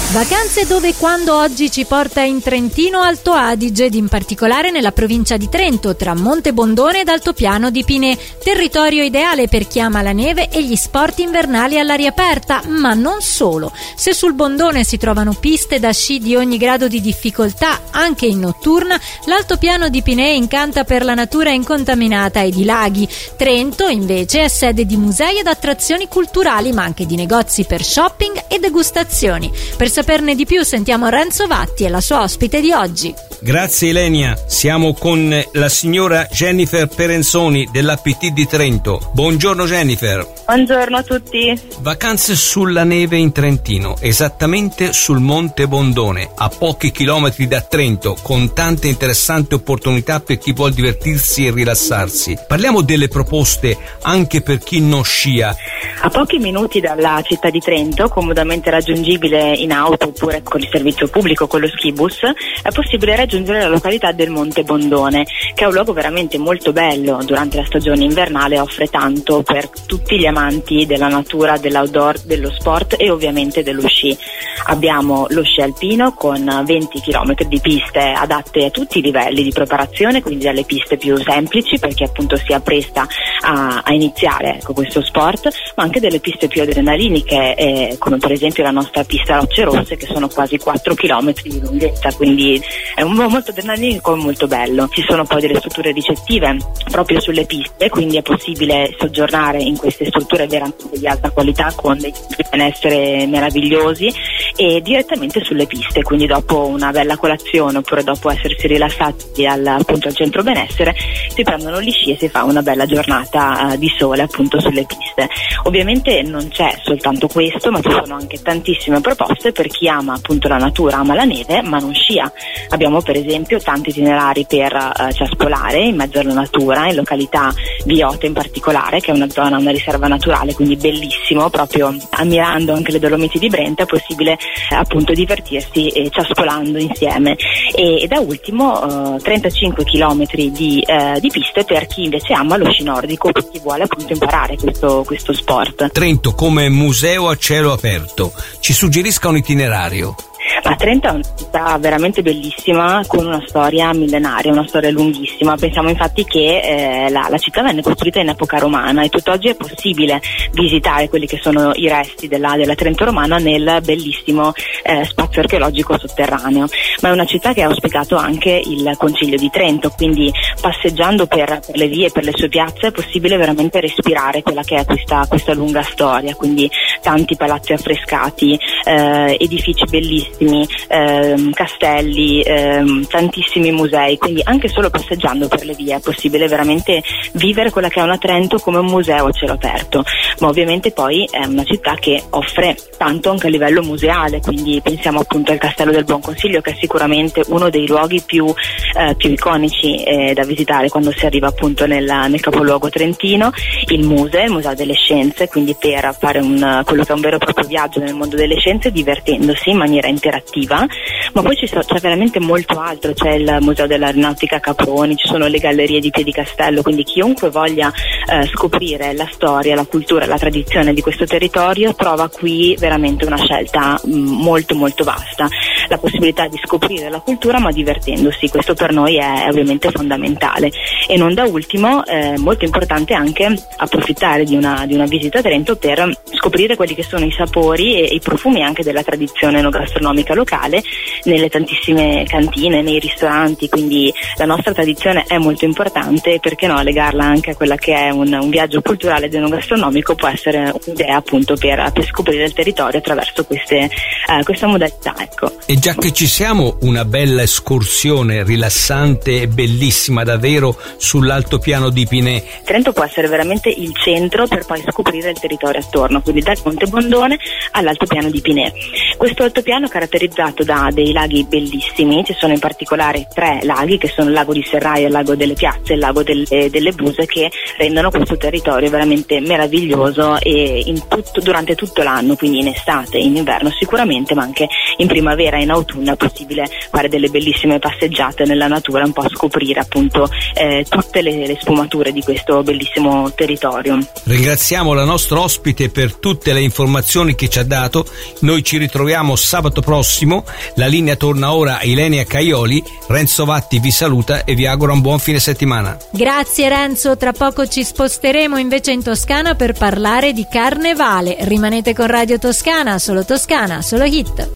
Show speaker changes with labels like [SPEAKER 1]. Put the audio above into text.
[SPEAKER 1] Vacanze dove e quando oggi ci porta in Trentino Alto Adige ed in particolare nella provincia di Trento, tra Monte Bondone ed Altopiano di Pinè, territorio ideale per chi ama la neve e gli sport invernali all'aria aperta, ma non solo. Se sul Bondone si trovano piste da sci di ogni grado di difficoltà, anche in notturna, l'Altopiano di Pinè incanta per la natura incontaminata ed i laghi. Trento invece è sede di musei ed attrazioni culturali, ma anche di negozi per shopping e degustazioni. Per saperne di più sentiamo Renzo Vatti e la sua ospite di oggi.
[SPEAKER 2] Grazie Ilenia, siamo con la signora Jennifer Perenzoni dell'APT di Trento. Buongiorno Jennifer.
[SPEAKER 3] Buongiorno a tutti.
[SPEAKER 2] Vacanze sulla neve in Trentino, esattamente sul Monte Bondone, a pochi chilometri da Trento, con tante interessanti opportunità per chi vuol divertirsi e rilassarsi. Parliamo delle proposte anche per chi non scia.
[SPEAKER 3] A pochi minuti dalla città di Trento, comodamente raggiungibile in auto oppure con il servizio pubblico, con lo skibus, è possibile raggiungere la località del Monte Bondone, che è un luogo veramente molto bello. Durante la stagione invernale offre tanto per tutti gli amanti della natura, dell'outdoor, dello sport e ovviamente dello sci. Abbiamo lo sci alpino con 20 km di piste adatte a tutti i livelli di preparazione, quindi dalle piste più semplici per chi appunto si appresta a iniziare questo sport, ma anche delle piste più adrenaliniche, come per esempio la nostra pista Rocce Rosse, che sono quasi 4 km di lunghezza, quindi è molto adrenalinico e molto bello. Ci sono poi delle strutture ricettive proprio sulle piste, quindi è possibile soggiornare in queste strutture veramente di alta qualità con dei centri di benessere meravigliosi e direttamente sulle piste, quindi dopo una bella colazione oppure dopo essersi rilassati appunto al centro benessere si prendono gli sci e si fa una bella giornata di sole appunto sulle piste. Ovviamente non c'è soltanto questo, ma ci sono anche tantissime proposte per chi ama appunto la natura, ama la neve ma non scia. Abbiamo per esempio tanti itinerari per ciaspolare in mezzo alla natura, in località Viote in particolare, che è una zona, una riserva naturale, quindi bellissimo, proprio ammirando anche le Dolomiti di Brenta è possibile appunto divertirsi ciaspolando insieme. E da ultimo 35 km di piste per chi invece ama lo sci nordico, per chi vuole appunto imparare questo sport.
[SPEAKER 2] Trento come museo a cielo aperto, ci suggerisca un itinerario.
[SPEAKER 3] Ma Trento è una città veramente bellissima, con una storia millenaria, una storia lunghissima. Pensiamo infatti che la città venne costruita in epoca romana e tutt'oggi è possibile visitare quelli che sono i resti della Trento romana nel bellissimo spazio archeologico sotterraneo. Ma è una città che ha ospitato anche il Concilio di Trento, quindi passeggiando per le vie, per le sue piazze è possibile veramente respirare quella che è questa lunga storia, quindi tanti palazzi affrescati, edifici bellissimi, castelli, tantissimi musei, quindi anche solo passeggiando per le vie è possibile veramente vivere quella che è una Trento come un museo a cielo aperto. Ma ovviamente poi è una città che offre tanto anche a livello museale, quindi pensiamo appunto al Castello del Buon Consiglio, che è sicuramente uno dei luoghi più iconici da visitare quando si arriva appunto nel capoluogo trentino, il Museo delle Scienze, quindi per fare quello che è un vero e proprio viaggio nel mondo delle scienze, divertendosi in maniera interattiva. Ma poi c'è veramente molto altro, c'è il Museo dell'Aeronautica Caproni, ci sono le gallerie di Piedicastello, quindi chiunque voglia scoprire la storia, la cultura, la tradizione di questo territorio trova qui veramente una scelta molto molto vasta, la possibilità di scoprire la cultura ma divertendosi. Questo per noi è ovviamente fondamentale. E non da ultimo molto importante anche approfittare di una visita a Trento per scoprire quelli che sono i sapori e i profumi anche della tradizione enogastronomica locale nelle tantissime cantine, nei ristoranti. Quindi la nostra tradizione è molto importante e perché no legarla anche a quella che è un viaggio culturale ed enogastronomico può essere un'idea appunto per scoprire il territorio attraverso questa modalità, ecco.
[SPEAKER 2] E già che ci siamo, una bella escursione rilassante e bellissima davvero sull'altopiano di Pinè.
[SPEAKER 3] Trento può essere veramente il centro per poi scoprire il territorio attorno, quindi dal Monte Bondone all'altopiano di Pinè. Questo altopiano è caratterizzato da dei laghi bellissimi, ci sono in particolare 3 laghi che sono il lago di Serraio, il lago delle Piazze e il lago delle Buse, che rendono questo territorio veramente meraviglioso e durante tutto l'anno, quindi in estate, in inverno sicuramente, ma anche in primavera e in autunno è possibile fare delle bellissime passeggiate nella natura, un po' scoprire appunto tutte le sfumature di questo bellissimo territorio.
[SPEAKER 2] Ringraziamo la nostra ospite per tutte le informazioni che ci ha dato. Noi ci ritroviamo sabato prossimo, la linea torna ora a Ilenia Caioli. Renzo Vatti vi saluta e vi augura un buon fine settimana.
[SPEAKER 1] Grazie Renzo, tra poco ci sposteremo invece in Toscana per parlare di carnevale. Rimanete con Radio Toscana, solo hit.